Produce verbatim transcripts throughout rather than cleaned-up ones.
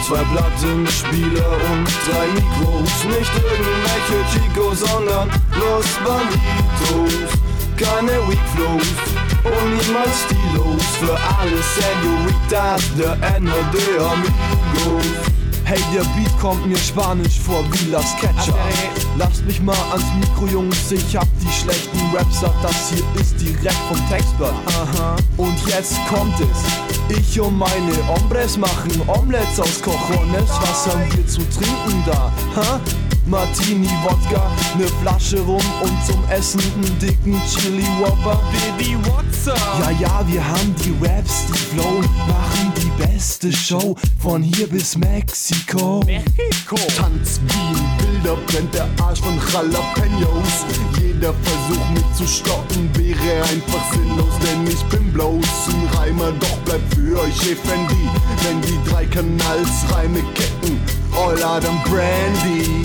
zwei Plattenspieler und drei Mikros. Nicht irgendwelche Chicos, sondern Los Banditos. Keine Weak Flows und niemals Stilos. Für alle Senoritas, der Ende de Amigos. Hey, der Beat kommt mir spanisch vor wie Las Ketchup. Lasst mich mal ans Mikro, Jungs, ich hab die schlechten Raps ab. Das hier ist direkt vom Textblatt. Aha. Und jetzt kommt es. Ich und meine Hombres machen Omelettes aus Cojones. Was haben wir zu trinken da? Ha? Martini, Wodka, ne Flasche rum und zum Essen einen dicken Chili Whopper. Baby, what's up? Ja, ja, wir haben die Raps, die flown, machen die beste Show von hier bis Mexiko. Mexiko. Tanz wie ein Bilder, brennt der Arsch von Jalapenos. Jeder Versuch mich zu stoppen wäre einfach sinnlos, denn ich bin bloß ein Reimer, doch bleib für euch Effendi, wenn die drei Kanals Reime ketten. All Adam Brandy.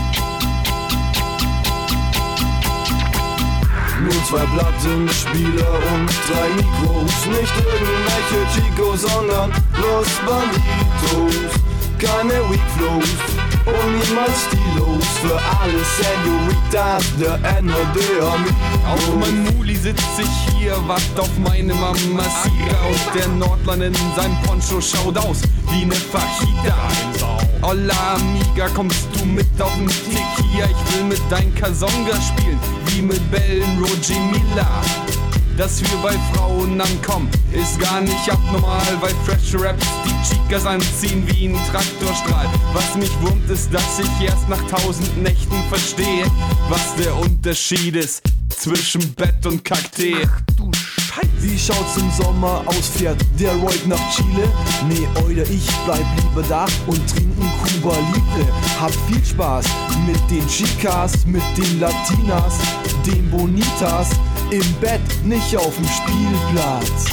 Nur zwei Plattenspieler und drei Mikros. Nicht irgendwelche Chicos, sondern Los Banditos. Keine Weak Flows und niemals Stilos. Für alle Senoritas, der Ende de Amigos. Auf meinem Muli sitz ich hier, wacht auf meine Mamacita. Und der Nordland in seinem Poncho schaut aus wie ne Fajita. Hola amiga, kommst du mit auf den Tequila? Ich will mit dein Kazonga spielen, wie mit Bellen Roger Miller. Dass wir bei Frauen ankommen, ist gar nicht abnormal, weil Fresh Raps die Chicas anziehen wie ein Traktorstrahl. Was mich wurmt ist, dass ich erst nach tausend Nächten verstehe, was der Unterschied ist zwischen Bett und Kakteen. Du Scheiße. Wie schaut's im Sommer aus, fährt der Roig nach Chile? Nee, Oida, ich bleib lieber da und trinken Cuba Libre. Hab viel Spaß mit den Chicas, mit den Latinas, den Bonitas. Im Bett, nicht auf dem Spielplatz.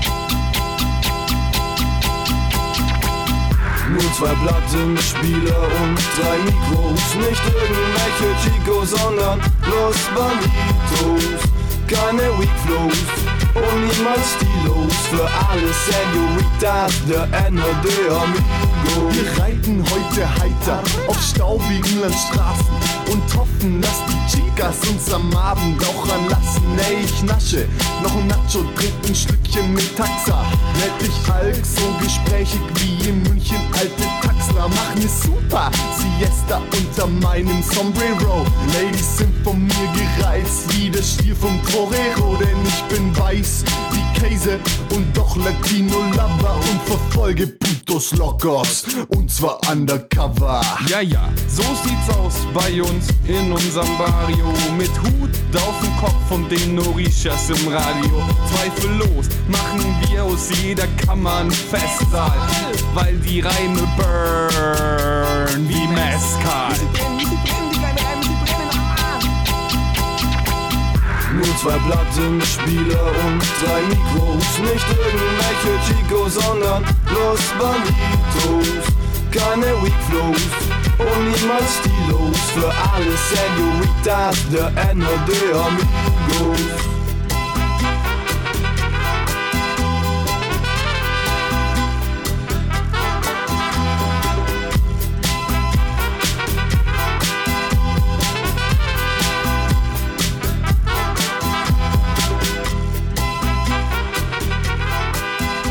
Nur zwei Plattenspieler und drei Mikros. Nicht irgendwelche Chicos, sondern Los Banditos. Keine Weak Flows und niemals Stilos. Für alle Senoritas, der Ende de Amigos. Wir reiten heute heiter auf staubigen Landstraßen und hoffen, dass die Chicas uns am Abend auch ranlassen. Ey, ich nasche noch ein Nacho, trink ein Schlückchen mit Taxa. Werd dich Alk, so gesprächig wie in München alte Taxler. Mach ne super Siesta unter meinem Sombrero. Ladies sind von mir gereizt wie der Stier vom Torero, denn ich bin weiß wie Käse und doch Latino-Lover und verfolge Putos Locos und zwar undercover. Ja, ja, so sieht's aus bei uns in unserem Barrio. Mit Hut auf dem Kopf und den Orishas im Radio. Zweifellos machen wir aus jeder Kammer ein Festsaal, weil die Reime burn wie Mezcal. Nur zwei Plattenspieler und drei Mikros. Nicht irgendwelche Chicos, sondern Los Banditos. Keine Weak Flows und niemals Stilos. Für alle Senoritas, der Ende de Amigos.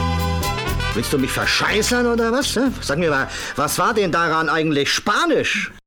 Willst du mich verscheißern oder was? Sag mir mal, was war denn daran eigentlich Spanisch?